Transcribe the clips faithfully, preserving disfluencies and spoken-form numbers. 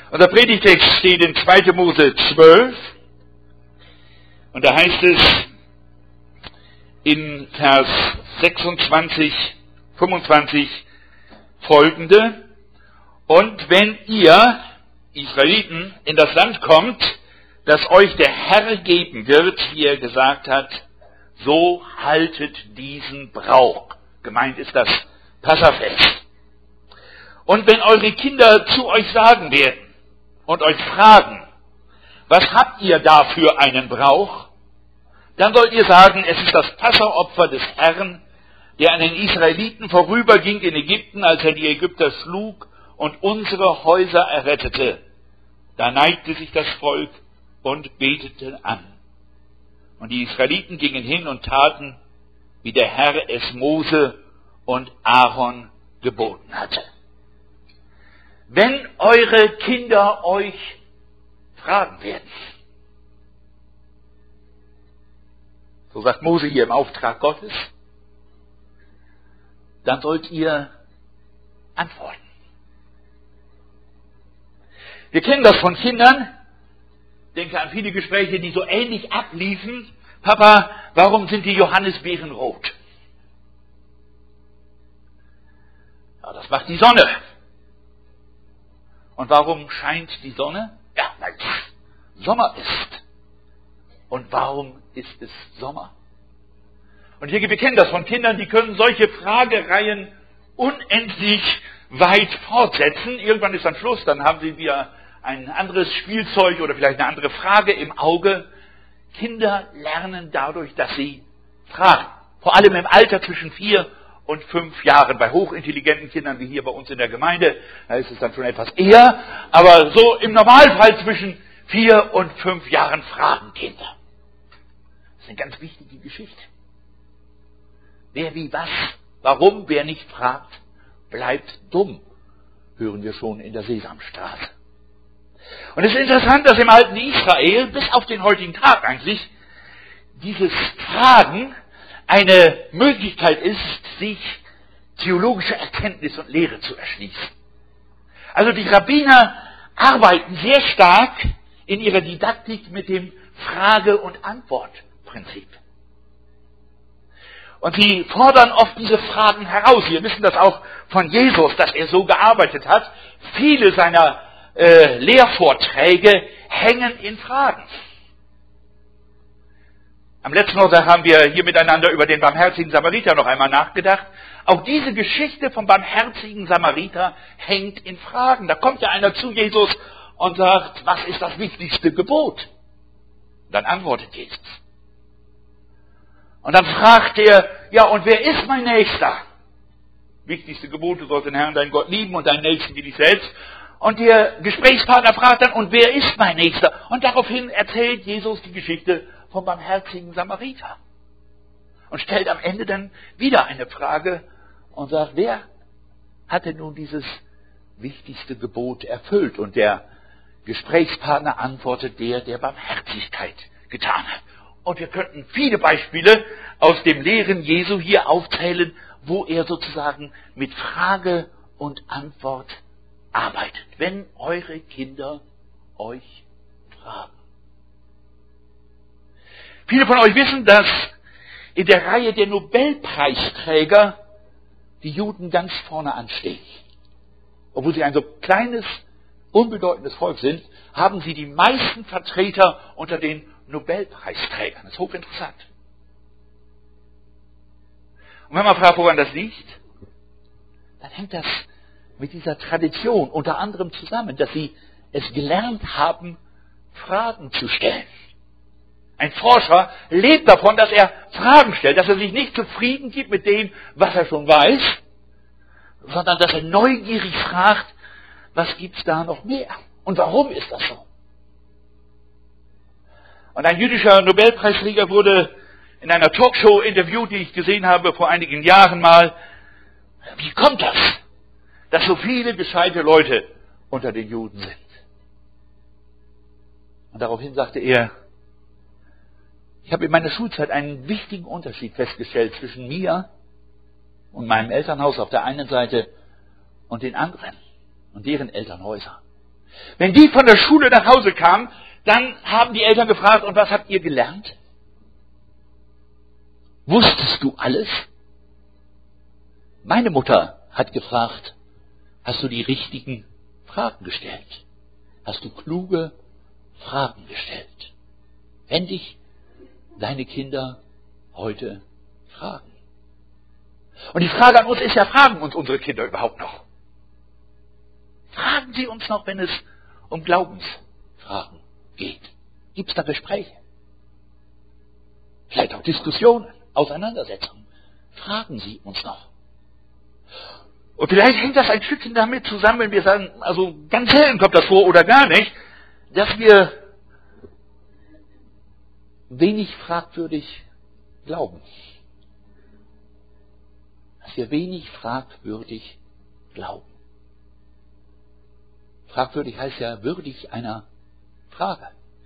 Und der Predigtext steht in zweiter Mose zwölf. Und da heißt es in Vers sechsundzwanzig, fünfundzwanzig folgende: Und wenn ihr, Israeliten, in das Land kommt, das euch der Herr geben wird, wie er gesagt hat, so haltet diesen Brauch. Gemeint ist das Passafest. Und wenn eure Kinder zu euch sagen werden und euch fragen, was habt ihr da für einen Brauch? Dann sollt ihr sagen, es ist das Passaopfer des Herrn, der an den Israeliten vorüberging in Ägypten, als er die Ägypter schlug und unsere Häuser errettete. Da neigte sich das Volk und betete an. Und die Israeliten gingen hin und taten, wie der Herr es Mose und Aaron geboten hatte. Wenn eure Kinder euch fragen werden, so sagt Mose hier im Auftrag Gottes, dann sollt ihr antworten. Wir kennen das von Kindern. Denke an viele Gespräche, die so ähnlich abliefen. Papa, warum sind die Johannisbeeren rot? Ja, das macht die Sonne. Und warum scheint die Sonne? Ja, weil es Sommer ist. Und warum ist es Sommer? Und hier, wir kennen das von Kindern, die können solche Fragereihen unendlich weit fortsetzen. Irgendwann ist dann Schluss, dann haben sie wieder ein anderes Spielzeug oder vielleicht eine andere Frage im Auge. Kinder lernen dadurch, dass sie fragen. Vor allem im Alter zwischen vier und fünf Jahren. Bei hochintelligenten Kindern wie hier bei uns in der Gemeinde, da ist es dann schon etwas eher. Aber so im Normalfall zwischen vier und fünf Jahren fragen Kinder. Das ist eine ganz wichtige Geschichte. Wer wie was, warum, wer nicht fragt, bleibt dumm, hören wir schon in der Sesamstraße. Und es ist interessant, dass im alten Israel, bis auf den heutigen Tag eigentlich, dieses Fragen eine Möglichkeit ist, sich theologische Erkenntnis und Lehre zu erschließen. Also die Rabbiner arbeiten sehr stark in ihrer Didaktik mit dem Frage- und Antwortprinzip. Und sie fordern oft diese Fragen heraus. Wir wissen das auch von Jesus, dass er so gearbeitet hat. Viele seiner äh, Lehrvorträge hängen in Fragen. Am letzten Sonntag haben wir hier miteinander über den barmherzigen Samariter noch einmal nachgedacht. Auch diese Geschichte vom barmherzigen Samariter hängt in Fragen. Da kommt ja einer zu Jesus und sagt, was ist das wichtigste Gebot? Dann antwortet Jesus. Und dann fragt er, ja, und wer ist mein Nächster? Wichtigste Gebot, du sollst den Herrn, deinen Gott lieben und deinen Nächsten wie dich selbst. Und der Gesprächspartner fragt dann, und wer ist mein Nächster? Und daraufhin erzählt Jesus die Geschichte vom barmherzigen Samariter. Und stellt am Ende dann wieder eine Frage und sagt, wer hatte nun dieses wichtigste Gebot erfüllt? Und der Gesprächspartner antwortet, der, der Barmherzigkeit getan hat. Und wir könnten viele Beispiele aus dem Lehren Jesu hier aufzählen, wo er sozusagen mit Frage und Antwort arbeitet. Wenn eure Kinder euch fragen. Viele von euch wissen, dass in der Reihe der Nobelpreisträger die Juden ganz vorne anstehen. Obwohl sie ein so kleines, unbedeutendes Volk sind, haben sie die meisten Vertreter unter den Nobelpreisträgern. Das ist hochinteressant. Und wenn man fragt, woran das liegt, dann hängt das mit dieser Tradition unter anderem zusammen, dass sie es gelernt haben, Fragen zu stellen. Ein Forscher lebt davon, dass er Fragen stellt, dass er sich nicht zufrieden gibt mit dem, was er schon weiß, sondern dass er neugierig fragt, was gibt's da noch mehr? Und warum ist das so? Und ein jüdischer Nobelpreisträger wurde in einer Talkshow interviewt, die ich gesehen habe vor einigen Jahren mal. Wie kommt das, dass so viele gescheite Leute unter den Juden sind? Und daraufhin sagte er, ich habe in meiner Schulzeit einen wichtigen Unterschied festgestellt zwischen mir und meinem Elternhaus auf der einen Seite und den anderen und deren Elternhäuser. Wenn die von der Schule nach Hause kamen, dann haben die Eltern gefragt, und was habt ihr gelernt? Wusstest du alles? Meine Mutter hat gefragt, hast du die richtigen Fragen gestellt? Hast du kluge Fragen gestellt? Wenn dich deine Kinder heute fragen. Und die Frage an uns ist ja, fragen uns unsere Kinder überhaupt noch? Fragen sie uns noch, wenn es um Glaubensfragen geht? Gibt es da Gespräche? Vielleicht auch Diskussionen, Auseinandersetzungen. Fragen sie uns noch? Und vielleicht hängt das ein Stückchen damit zusammen, wenn wir sagen, also ganz selten kommt das vor oder gar nicht, dass wir wenig fragwürdig glauben. Dass wir wenig fragwürdig glauben. Fragwürdig heißt ja würdig einer Frage.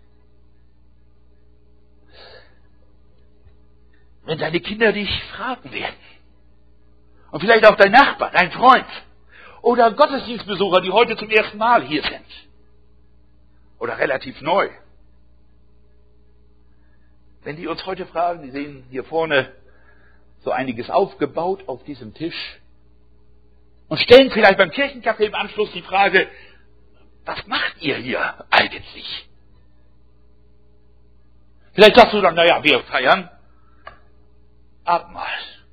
Wenn deine Kinder dich fragen werden, und vielleicht auch dein Nachbar, dein Freund, oder Gottesdienstbesucher, die heute zum ersten Mal hier sind, oder relativ neu, wenn die uns heute fragen, die sehen hier vorne so einiges aufgebaut auf diesem Tisch und stellen vielleicht beim Kirchencafé im Anschluss die Frage, was macht ihr hier eigentlich? Vielleicht sagst du dann, naja, wir feiern Abendmahl.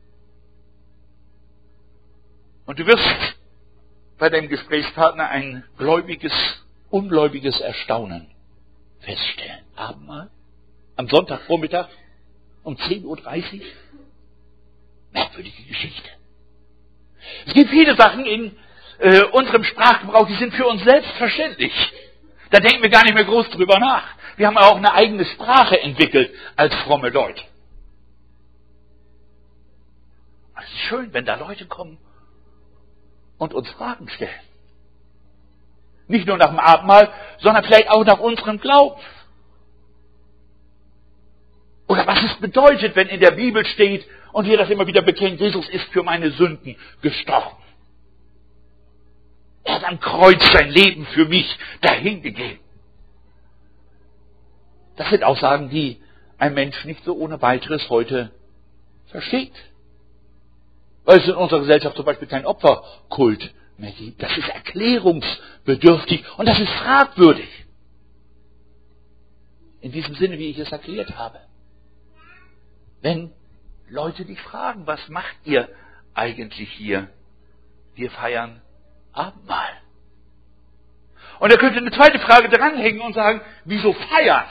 Und du wirst bei deinem Gesprächspartner ein gläubiges, ungläubiges Erstaunen feststellen. Abendmahl? Am Sonntagvormittag um zehn Uhr dreißig? Merkwürdige Geschichte. Es gibt viele Sachen in äh, unserem Sprachgebrauch, die sind für uns selbstverständlich. Da denken wir gar nicht mehr groß drüber nach. Wir haben auch eine eigene Sprache entwickelt als fromme Leute. Es ist schön, wenn da Leute kommen und uns Fragen stellen. Nicht nur nach dem Abendmahl, sondern vielleicht auch nach unserem Glauben. Oder was es bedeutet, wenn in der Bibel steht und wir das immer wieder bekennen, Jesus ist für meine Sünden gestorben. Er hat am Kreuz sein Leben für mich dahingegeben. Das sind Aussagen, die ein Mensch nicht so ohne weiteres heute versteht. Weil es in unserer Gesellschaft zum Beispiel keinen Opferkult mehr gibt. Das ist erklärungsbedürftig und das ist fragwürdig. In diesem Sinne, wie ich es erklärt habe. Wenn Leute dich fragen, was macht ihr eigentlich hier? Wir feiern Abendmahl. Und da könnte eine zweite Frage dranhängen und sagen, wieso feiern?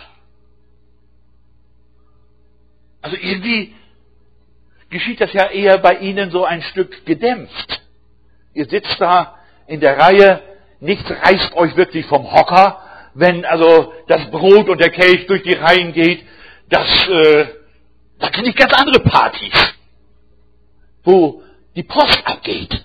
Also irgendwie geschieht das ja eher bei Ihnen so ein Stück gedämpft. Ihr sitzt da in der Reihe, nichts reißt euch wirklich vom Hocker, wenn also das Brot und der Kelch durch die Reihen geht. Das, äh, da kenne ich ganz andere Partys, wo die Post abgeht.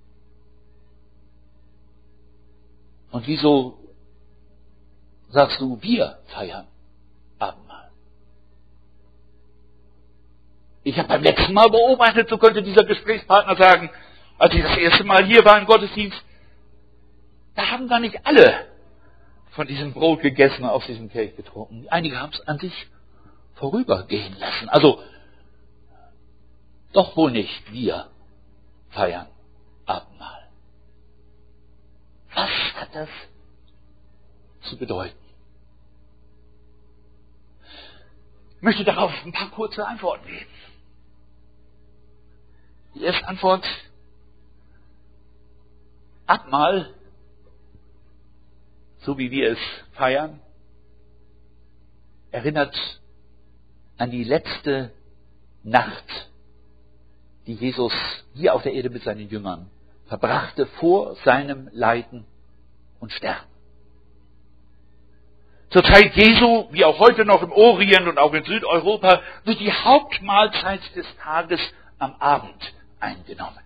Und wieso sagst du, wir feiern Abendmahl? Ich habe beim letzten Mal beobachtet, so könnte dieser Gesprächspartner sagen, als ich das erste Mal hier war im Gottesdienst, da haben gar nicht alle von diesem Brot gegessen und aus diesem Kelch getrunken. Einige haben es an sich vorübergehen lassen. Also, doch wohl nicht wir feiern Abendmahl. Was hat das zu bedeuten? Ich möchte darauf ein paar kurze Antworten geben. Die erste Antwort: Abendmahl, so wie wir es feiern, erinnert an die letzte Nacht, die Jesus hier auf der Erde mit seinen Jüngern verbrachte vor seinem Leiden und Sterben. Zur Zeit Jesu, wie auch heute noch im Orient und auch in Südeuropa, wird die Hauptmahlzeit des Tages am Abend eingenommen.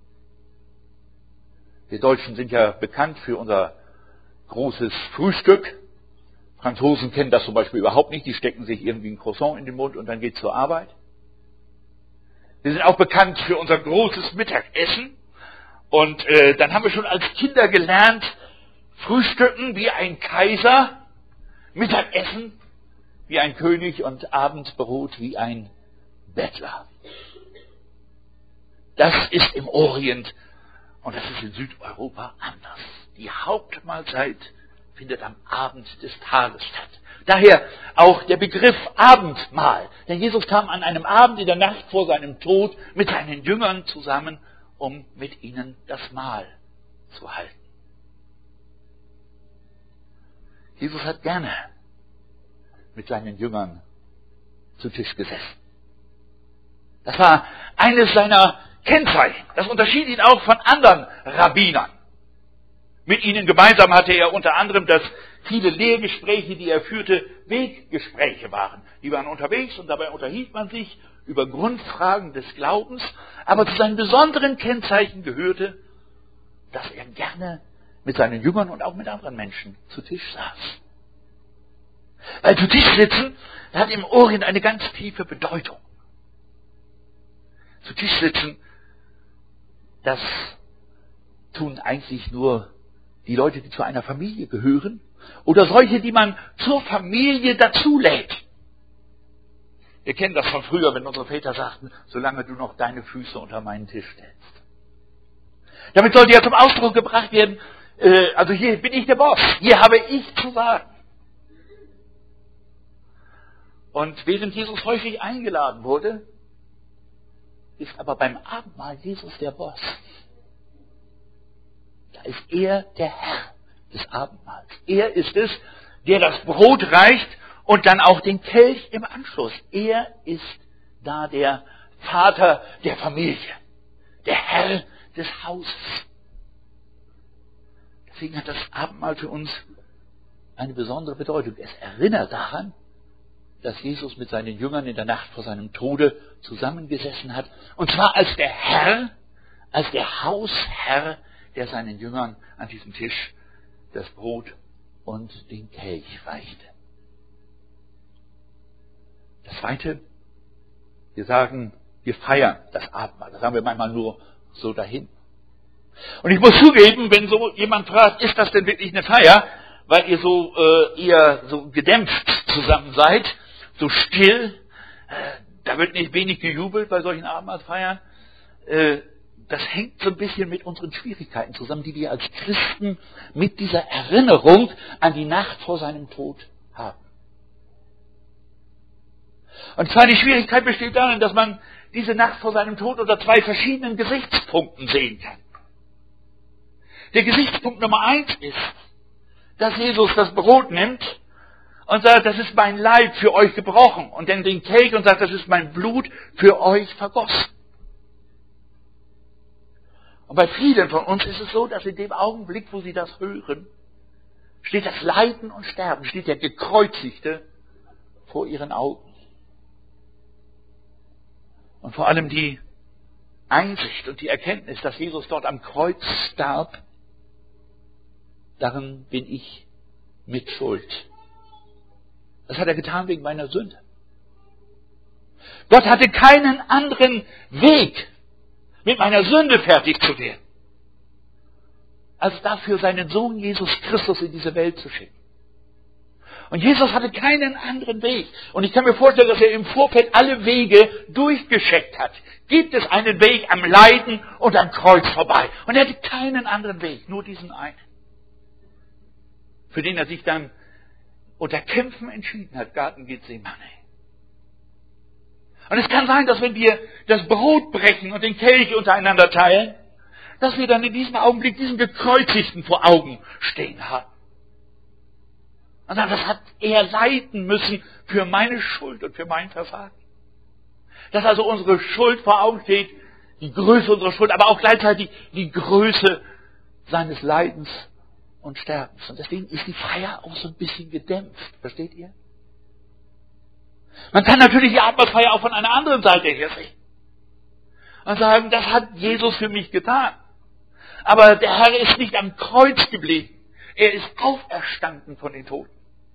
Wir Deutschen sind ja bekannt für unser großes Frühstück. Franzosen kennen das zum Beispiel überhaupt nicht. Die stecken sich irgendwie ein Croissant in den Mund und dann geht's zur Arbeit. Wir sind auch bekannt für unser großes Mittagessen. Und äh, dann haben wir schon als Kinder gelernt, Frühstücken wie ein Kaiser, Mittagessen wie ein König und Abendbrot wie ein Bettler. Das ist im Orient und das ist in Südeuropa anders. Die Hauptmahlzeit findet am Abend des Tages statt. Daher auch der Begriff Abendmahl. Denn Jesus kam an einem Abend in der Nacht vor seinem Tod mit seinen Jüngern zusammen, um mit ihnen das Mahl zu halten. Jesus hat gerne mit seinen Jüngern zu Tisch gesessen. Das war eines seiner Kennzeichen. Das unterschied ihn auch von anderen Rabbinern. Mit ihnen gemeinsam hatte er unter anderem, dass viele Lehrgespräche, die er führte, Weggespräche waren. Die waren unterwegs und dabei unterhielt man sich über Grundfragen des Glaubens. Aber zu seinen besonderen Kennzeichen gehörte, dass er gerne mit seinen Jüngern und auch mit anderen Menschen zu Tisch saß. Weil zu Tisch sitzen hat im Orient eine ganz tiefe Bedeutung. Zu Tisch sitzen, das tun eigentlich nur die Leute, die zu einer Familie gehören oder solche, die man zur Familie dazulädt. Wir kennen das von früher, wenn unsere Väter sagten, solange du noch deine Füße unter meinen Tisch stellst. Damit sollte ja zum Ausdruck gebracht werden, äh, also hier bin ich der Boss, hier habe ich zu sagen. Und während Jesus häufig eingeladen wurde, ist aber beim Abendmahl Jesus der Boss. Da ist er der Herr des Abendmahls. Er ist es, der das Brot reicht und dann auch den Kelch im Anschluss. Er ist da der Vater der Familie, der Herr des Hauses. Deswegen hat das Abendmahl für uns eine besondere Bedeutung. Es erinnert daran, dass Jesus mit seinen Jüngern in der Nacht vor seinem Tode zusammengesessen hat. Und zwar als der Herr, als der Hausherr, der seinen Jüngern an diesem Tisch das Brot und den Kelch reichte. Das Zweite, wir sagen, wir feiern das Abendmahl. Das sagen wir manchmal nur so dahin. Und ich muss zugeben, wenn so jemand fragt, ist das denn wirklich eine Feier, weil ihr so äh, eher so gedämpft zusammen seid, so still, äh, da wird nicht wenig gejubelt bei solchen Abendmahlfeiern. Äh, das hängt so ein bisschen mit unseren Schwierigkeiten zusammen, die wir als Christen mit dieser Erinnerung an die Nacht vor seinem Tod haben. Und zwar die Schwierigkeit besteht darin, dass man diese Nacht vor seinem Tod unter zwei verschiedenen Gesichtspunkten sehen kann. Der Gesichtspunkt Nummer eins ist, dass Jesus das Brot nimmt und sagt, das ist mein Leib für euch gebrochen. Und dann den Kelch und sagt, das ist mein Blut für euch vergossen. Und bei vielen von uns ist es so, dass in dem Augenblick, wo sie das hören, steht das Leiden und Sterben, steht der Gekreuzigte vor ihren Augen. Und vor allem die Einsicht und die Erkenntnis, dass Jesus dort am Kreuz starb, darin bin ich mit Schuld. Das hat er getan wegen meiner Sünde. Gott hatte keinen anderen Weg, mit meiner Sünde fertig zu werden, als dafür seinen Sohn Jesus Christus in diese Welt zu schicken. Und Jesus hatte keinen anderen Weg. Und ich kann mir vorstellen, dass er im Vorfeld alle Wege durchgecheckt hat. Gibt es einen Weg am Leiden und am Kreuz vorbei? Und er hatte keinen anderen Weg, nur diesen einen, für den er sich dann unter Kämpfen entschieden hat, Garten Gethsemane. Und es kann sein, dass wenn wir das Brot brechen und den Kelch untereinander teilen, dass wir dann in diesem Augenblick diesen Gekreuzigten vor Augen stehen haben. Und dann, das hat er leiden müssen für meine Schuld und für mein Versagen. Dass also unsere Schuld vor Augen steht, die Größe unserer Schuld, aber auch gleichzeitig die Größe seines Leidens und Sterbens. Und deswegen ist die Feier auch so ein bisschen gedämpft. Versteht ihr? Man kann natürlich die Abendmahlfeier auch von einer anderen Seite her sehen. Und sagen, das hat Jesus für mich getan. Aber der Herr ist nicht am Kreuz geblieben. Er ist auferstanden von den Toten.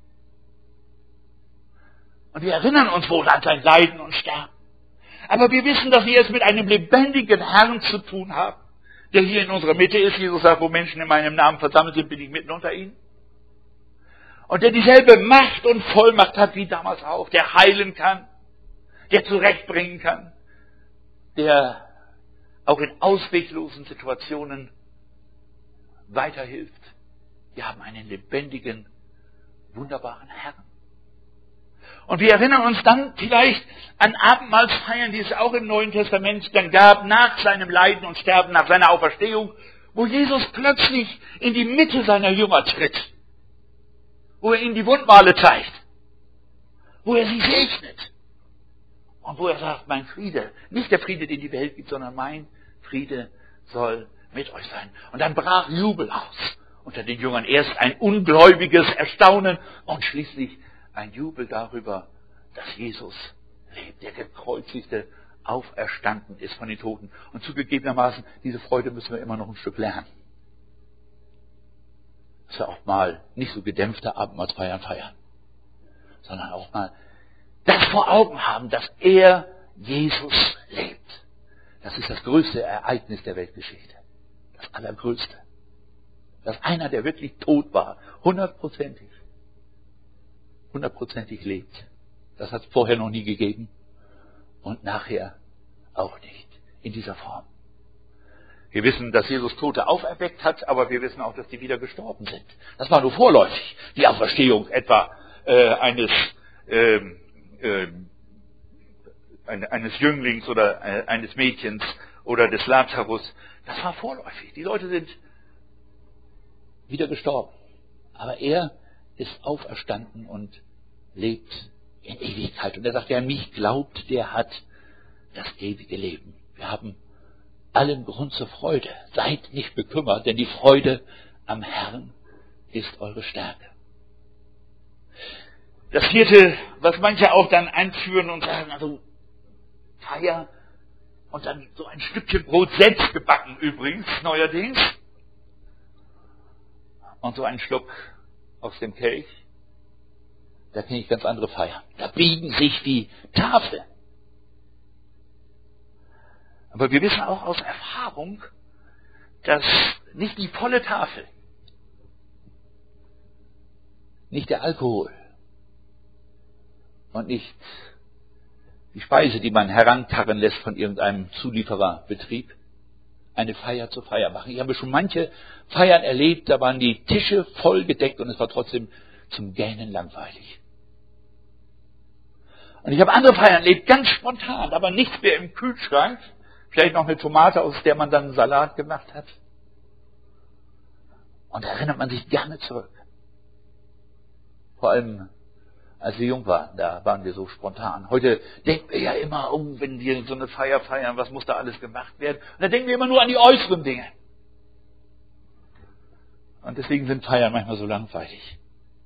Und wir erinnern uns wohl an sein Leiden und Sterben. Aber wir wissen, dass wir es mit einem lebendigen Herrn zu tun haben, der hier in unserer Mitte ist. Jesus sagt, wo Menschen in meinem Namen versammelt sind, bin ich mitten unter ihnen. Und der dieselbe Macht und Vollmacht hat wie damals auch, der heilen kann, der zurechtbringen kann, der auch in ausweglosen Situationen weiterhilft. Wir haben einen lebendigen, wunderbaren Herrn. Und wir erinnern uns dann vielleicht an Abendmahlsfeiern, die es auch im Neuen Testament dann gab, nach seinem Leiden und Sterben, nach seiner Auferstehung, wo Jesus plötzlich in die Mitte seiner Jünger tritt, wo er ihnen die Wundmale zeigt, wo er sie segnet und wo er sagt, mein Friede, nicht der Friede, den die Welt gibt, sondern mein Friede soll mit euch sein. Und dann brach Jubel aus unter den Jüngern. Erst ein ungläubiges Erstaunen und schließlich ein Jubel darüber, dass Jesus lebt, der gekreuzigte, auferstanden ist von den Toten. Und zugegebenermaßen, diese Freude müssen wir immer noch ein Stück lernen. Dass wir auch mal nicht so gedämpfte Abendmahlsfeiern feiern, sondern auch mal das vor Augen haben, dass er, Jesus, lebt. Das ist das größte Ereignis der Weltgeschichte. Das allergrößte. Dass einer, der wirklich tot war, hundertprozentig, hundertprozentig lebt. Das hat es vorher noch nie gegeben und nachher auch nicht in dieser Form. Wir wissen, dass Jesus Tote auferweckt hat, aber wir wissen auch, dass die wieder gestorben sind. Das war nur vorläufig, die Auferstehung etwa äh, eines äh, äh, eines Jünglings oder äh, eines Mädchens oder des Lazarus. Das war vorläufig. Die Leute sind wieder gestorben. Aber er ist auferstanden und lebt in Ewigkeit. Und er sagt, wer an mich glaubt, der hat das ewige Leben. Wir haben allen Grund zur Freude. Seid nicht bekümmert, denn die Freude am Herrn ist eure Stärke. Das vierte, was manche auch dann einführen und sagen, also Feier und dann so ein Stückchen Brot selbst gebacken übrigens, neuerdings. Und so einen Schluck aus dem Kelch. Da kenne ich ganz andere Feiern. Da biegen sich die Tafeln. Aber wir wissen auch aus Erfahrung, dass nicht die volle Tafel, nicht der Alkohol und nicht die Speise, die man herankarren lässt von irgendeinem Zuliefererbetrieb, eine Feier zur Feier machen. Ich habe schon manche Feiern erlebt, da waren die Tische voll gedeckt und es war trotzdem zum Gähnen langweilig. Und ich habe andere Feiern erlebt, ganz spontan, aber nichts mehr im Kühlschrank. Vielleicht noch eine Tomate, aus der man dann einen Salat gemacht hat. Und da erinnert man sich gerne zurück. Vor allem, als wir jung waren, da waren wir so spontan. Heute denken wir ja immer, oh, wenn wir so eine Feier feiern, was muss da alles gemacht werden? Und da denken wir immer nur an die äußeren Dinge. Und deswegen sind Feiern manchmal so langweilig.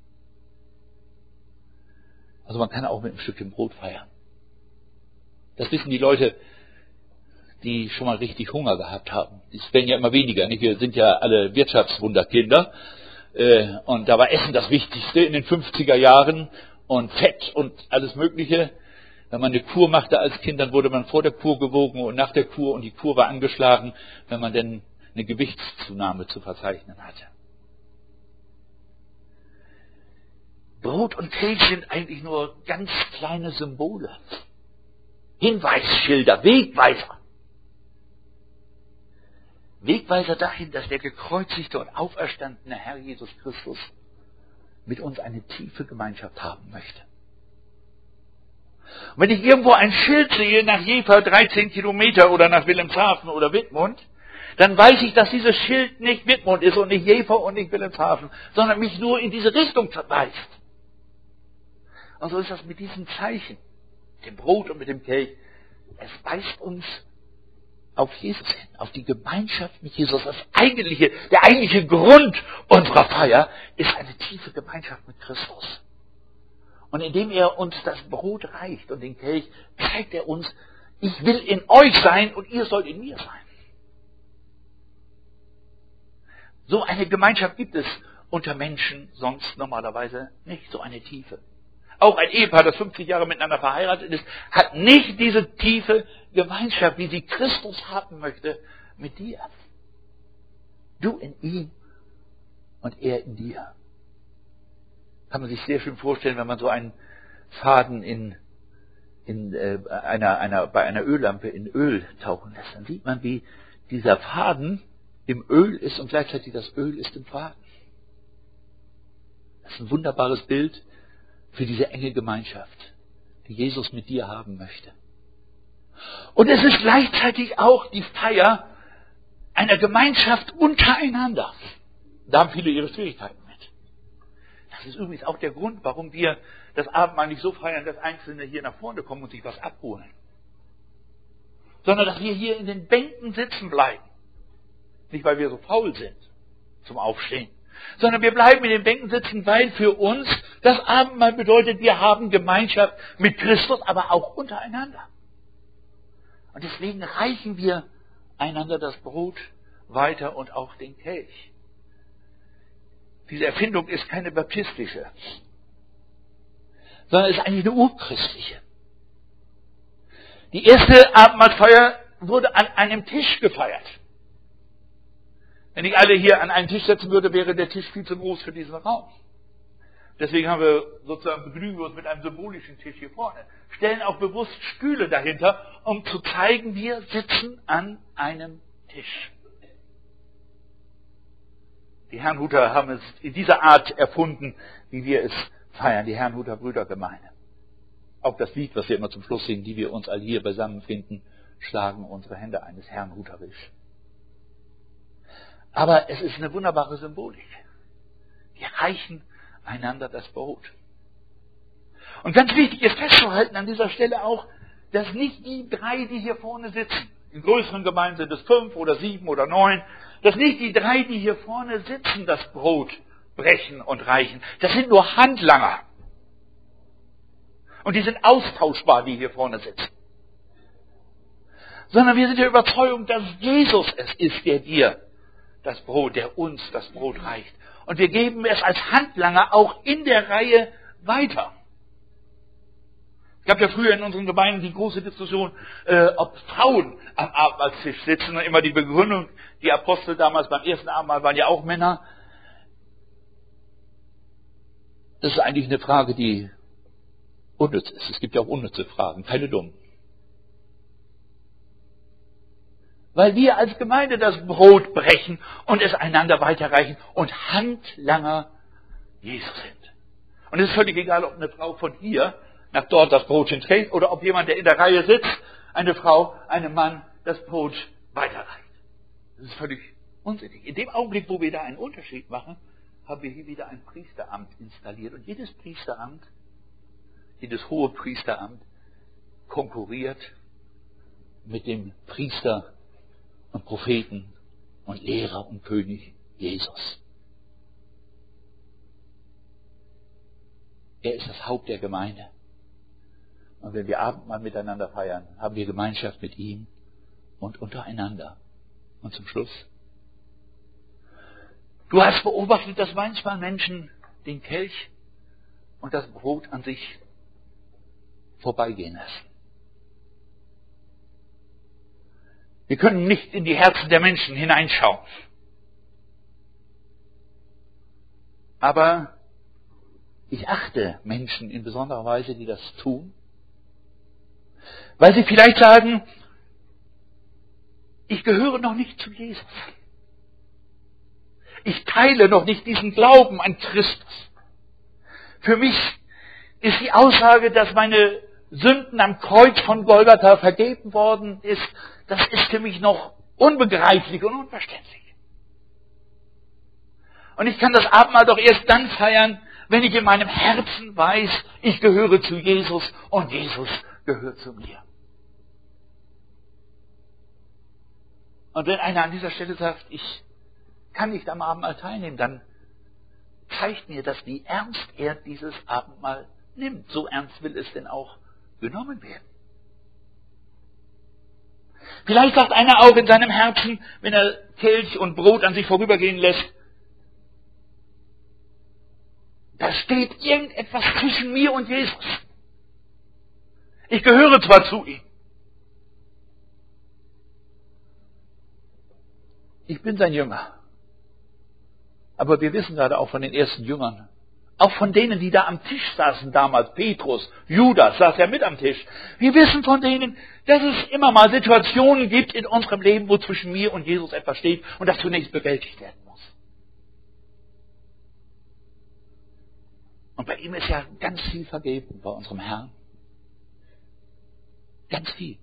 Also man kann auch mit einem Stückchen Brot feiern. Das wissen die Leute, die schon mal richtig Hunger gehabt haben. Es werden ja immer weniger. Nicht? Wir sind ja alle Wirtschaftswunderkinder. Und da war Essen das Wichtigste in den fünfziger Jahren. Und Fett und alles Mögliche. Wenn man eine Kur machte als Kind, dann wurde man vor der Kur gewogen und nach der Kur. Und die Kur war angeschlagen, wenn man denn eine Gewichtszunahme zu verzeichnen hatte. Brot und Kelch sind eigentlich nur ganz kleine Symbole. Hinweisschilder, Wegweiser. Wegweiser dahin, dass der gekreuzigte und auferstandene Herr Jesus Christus mit uns eine tiefe Gemeinschaft haben möchte. Und wenn ich irgendwo ein Schild sehe nach Jever dreizehn Kilometer oder nach Wilhelmshaven oder Wittmund, dann weiß ich, dass dieses Schild nicht Wittmund ist und nicht Jever und nicht Wilhelmshaven, sondern mich nur in diese Richtung weist. Und so ist das mit diesen Zeichen, dem Brot und mit dem Kelch. Es weist uns auf Jesus hin, auf die Gemeinschaft mit Jesus. Das eigentliche, der eigentliche Grund unserer Feier ist eine tiefe Gemeinschaft mit Christus. Und indem er uns das Brot reicht und den Kelch, zeigt er uns, ich will in euch sein und ihr sollt in mir sein. So eine Gemeinschaft gibt es unter Menschen sonst normalerweise nicht, so eine Tiefe. Auch ein Ehepaar, das fünfzig Jahre miteinander verheiratet ist, hat nicht diese tiefe Gemeinschaft, wie sie Christus haben möchte, mit dir. Du in ihm und er in dir. Kann man sich sehr schön vorstellen, wenn man so einen Faden in, in äh, einer, einer, bei einer Öllampe in Öl tauchen lässt. Dann sieht man, wie dieser Faden im Öl ist und gleichzeitig das Öl ist im Faden. Das ist ein wunderbares Bild für diese enge Gemeinschaft, die Jesus mit dir haben möchte. Und es ist gleichzeitig auch die Feier einer Gemeinschaft untereinander. Da haben viele ihre Schwierigkeiten mit. Das ist übrigens auch der Grund, warum wir das Abendmahl nicht so feiern, dass Einzelne hier nach vorne kommen und sich was abholen. Sondern dass wir hier in den Bänken sitzen bleiben. Nicht, weil wir so faul sind zum Aufstehen, sondern wir bleiben in den Bänken sitzen, weil für uns das Abendmahl bedeutet, wir haben Gemeinschaft mit Christus, aber auch untereinander. Und deswegen reichen wir einander das Brot weiter und auch den Kelch. Diese Erfindung ist keine baptistische, sondern ist eigentlich eine urchristliche. Die erste Abendmahlfeier wurde an einem Tisch gefeiert. Wenn ich alle hier an einen Tisch setzen würde, wäre der Tisch viel zu groß für diesen Raum. Deswegen haben wir sozusagen begnügen wir uns mit einem symbolischen Tisch hier vorne. Stellen auch bewusst Stühle dahinter, um zu zeigen, wir sitzen an einem Tisch. Die Herrnhuter haben es in dieser Art erfunden, wie wir es feiern, die Herrnhuter Brüdergemeinde. Auch das Lied, was wir immer zum Schluss singen, die wir uns all hier beisammen finden, schlagen unsere Hände eines Herrnhuterisch. Aber es ist eine wunderbare Symbolik. Wir reichen einander das Brot. Und ganz wichtig ist festzuhalten an dieser Stelle auch, dass nicht die drei, die hier vorne sitzen, in größeren Gemeinden sind es fünf oder sieben oder neun, dass nicht die drei, die hier vorne sitzen, das Brot brechen und reichen. Das sind nur Handlanger. Und die sind austauschbar, die hier vorne sitzen. Sondern wir sind der Überzeugung, dass Jesus es ist, der dir das Brot, der uns das Brot reicht. Und wir geben es als Handlanger auch in der Reihe weiter. Es gab ja früher in unseren Gemeinden die große Diskussion, äh, ob Frauen am Abendmahlstisch sitzen. Und immer die Begründung, die Apostel damals beim ersten Abendmahl waren ja auch Männer. Das ist eigentlich eine Frage, die unnütz ist. Es gibt ja auch unnütze Fragen, keine dummen. Weil wir als Gemeinde das Brot brechen und es einander weiterreichen und Handlanger Jesus sind. Und es ist völlig egal, ob eine Frau von hier nach dort das Brotchen trägt oder ob jemand, der in der Reihe sitzt, eine Frau, einem Mann das Brot weiterreicht. Das ist völlig unsinnig. In dem Augenblick, wo wir da einen Unterschied machen, haben wir hier wieder ein Priesteramt installiert. Und jedes Priesteramt, jedes hohe Priesteramt konkurriert mit dem Priester und Propheten und Lehrer und König Jesus. Er ist das Haupt der Gemeinde. Und wenn wir Abendmahl miteinander feiern, haben wir Gemeinschaft mit ihm und untereinander. Und zum Schluss: Du hast beobachtet, dass manchmal Menschen den Kelch und das Brot an sich vorbeigehen lassen. Wir können nicht in die Herzen der Menschen hineinschauen. Aber ich achte Menschen in besonderer Weise, die das tun, weil sie vielleicht sagen, ich gehöre noch nicht zu Jesus. Ich teile noch nicht diesen Glauben an Christus. Für mich ist die Aussage, dass meine Sünden am Kreuz von Golgatha vergeben worden ist, das ist für mich noch unbegreiflich und unverständlich. Und ich kann das Abendmahl doch erst dann feiern, wenn ich in meinem Herzen weiß, ich gehöre zu Jesus und Jesus gehört zu mir. Und wenn einer an dieser Stelle sagt, ich kann nicht am Abendmahl teilnehmen, dann zeigt mir das, wie ernst er dieses Abendmahl nimmt. So ernst will es denn auch genommen werden. Vielleicht sagt einer auch in seinem Herzen, wenn er Kelch und Brot an sich vorübergehen lässt, da steht irgendetwas zwischen mir und Jesus. Ich gehöre zwar zu ihm. Ich bin sein Jünger. Aber wir wissen gerade auch von den ersten Jüngern, auch von denen, die da am Tisch saßen damals, Petrus, Judas saß ja mit am Tisch. Wir wissen von denen, dass es immer mal Situationen gibt in unserem Leben, wo zwischen mir und Jesus etwas steht und das zunächst bewältigt werden muss. Und bei ihm ist ja ganz viel vergeben, bei unserem Herrn. Ganz viel.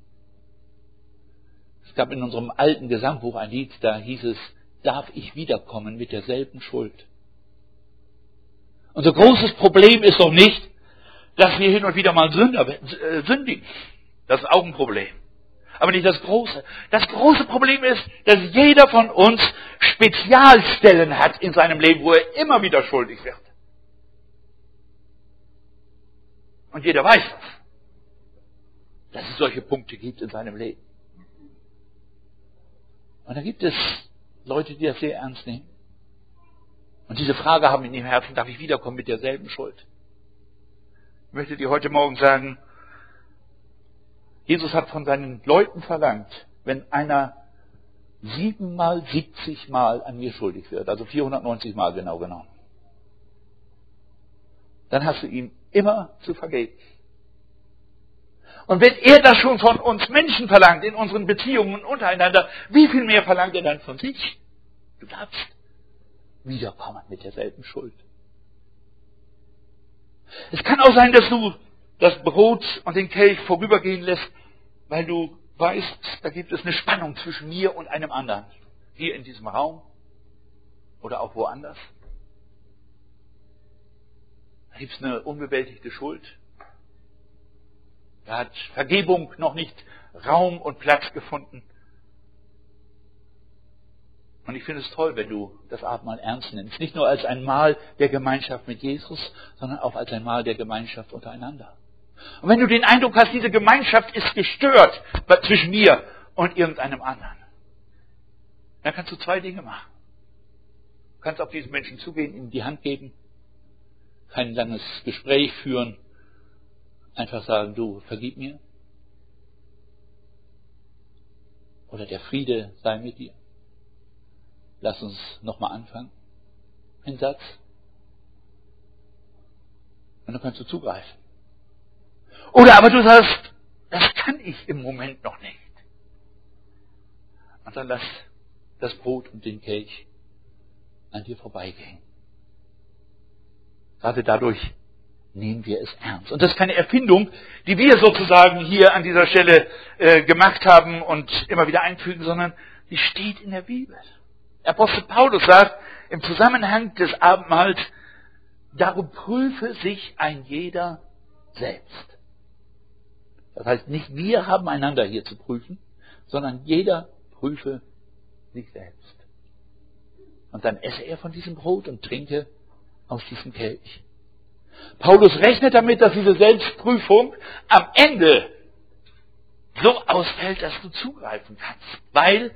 Es gab in unserem alten Gesangbuch ein Lied, da hieß es, darf ich wiederkommen mit derselben Schuld. Unser großes Problem ist doch nicht, dass wir hin und wieder mal Sünder, äh, sündigen. Das ist auch ein Problem. Aber nicht das Große. Das große Problem ist, dass jeder von uns Spezialstellen hat in seinem Leben, wo er immer wieder schuldig wird. Und jeder weiß das, dass es solche Punkte gibt in seinem Leben. Und da gibt es Leute, die das sehr ernst nehmen. Und diese Frage haben in ihrem Herzen, darf ich wiederkommen mit derselben Schuld? Ich möchte dir heute Morgen sagen, Jesus hat von seinen Leuten verlangt, wenn einer siebenmal, siebzig Mal an mir schuldig wird, also vierhundertneunzig Mal genau genommen, dann hast du ihm immer zu vergeben. Und wenn er das schon von uns Menschen verlangt, in unseren Beziehungen untereinander, wie viel mehr verlangt er dann von sich? Du darfst wiederkommen mit derselben Schuld. Es kann auch sein, dass du das Brot und den Kelch vorübergehen lässt, weil du weißt, da gibt es eine Spannung zwischen mir und einem anderen. Hier in diesem Raum oder auch woanders. Da gibt es eine unbewältigte Schuld. Da hat Vergebung noch nicht Raum und Platz gefunden. Und ich finde es toll, wenn du das Abendmahl ernst nimmst. Nicht nur als ein Mahl der Gemeinschaft mit Jesus, sondern auch als ein Mahl der Gemeinschaft untereinander. Und wenn du den Eindruck hast, diese Gemeinschaft ist gestört zwischen mir und irgendeinem anderen, dann kannst du zwei Dinge machen. Du kannst auf diesen Menschen zugehen, ihm die Hand geben, kein langes Gespräch führen, einfach sagen, du, vergib mir. Oder der Friede sei mit dir. Lass uns nochmal anfangen. Ein Satz. Und dann kannst du zugreifen. Oder aber du sagst, das kann ich im Moment noch nicht. Und dann lass das Brot und den Kelch an dir vorbeigehen. Gerade dadurch nehmen wir es ernst. Und das ist keine Erfindung, die wir sozusagen hier an dieser Stelle äh, gemacht haben und immer wieder einfügen, sondern die steht in der Bibel. Apostel Paulus sagt im Zusammenhang des Abendmahls, darum prüfe sich ein jeder selbst. Das heißt, nicht wir haben einander hier zu prüfen, sondern jeder prüfe sich selbst. Und dann esse er von diesem Brot und trinke aus diesem Kelch. Paulus rechnet damit, dass diese Selbstprüfung am Ende so ausfällt, dass du zugreifen kannst, weil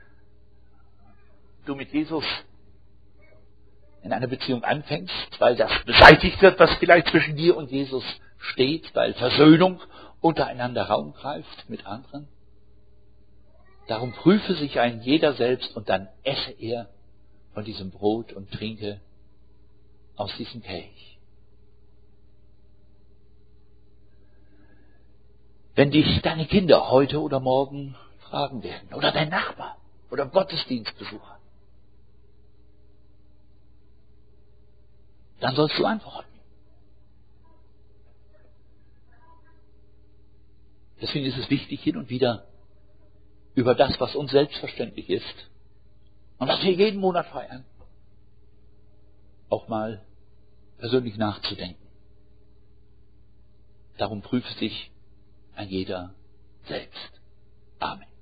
du mit Jesus in einer Beziehung anfängst, weil das beseitigt wird, was vielleicht zwischen dir und Jesus steht, weil Versöhnung untereinander Raum greift mit anderen. Darum prüfe sich ein jeder selbst und dann esse er von diesem Brot und trinke aus diesem Kelch. Wenn dich deine Kinder heute oder morgen fragen werden, oder dein Nachbar, oder Gottesdienstbesucher, dann sollst du antworten. Deswegen ist es wichtig, hin und wieder über das, was uns selbstverständlich ist und was wir jeden Monat feiern, auch mal persönlich nachzudenken. Darum prüfe sich ein jeder selbst. Amen.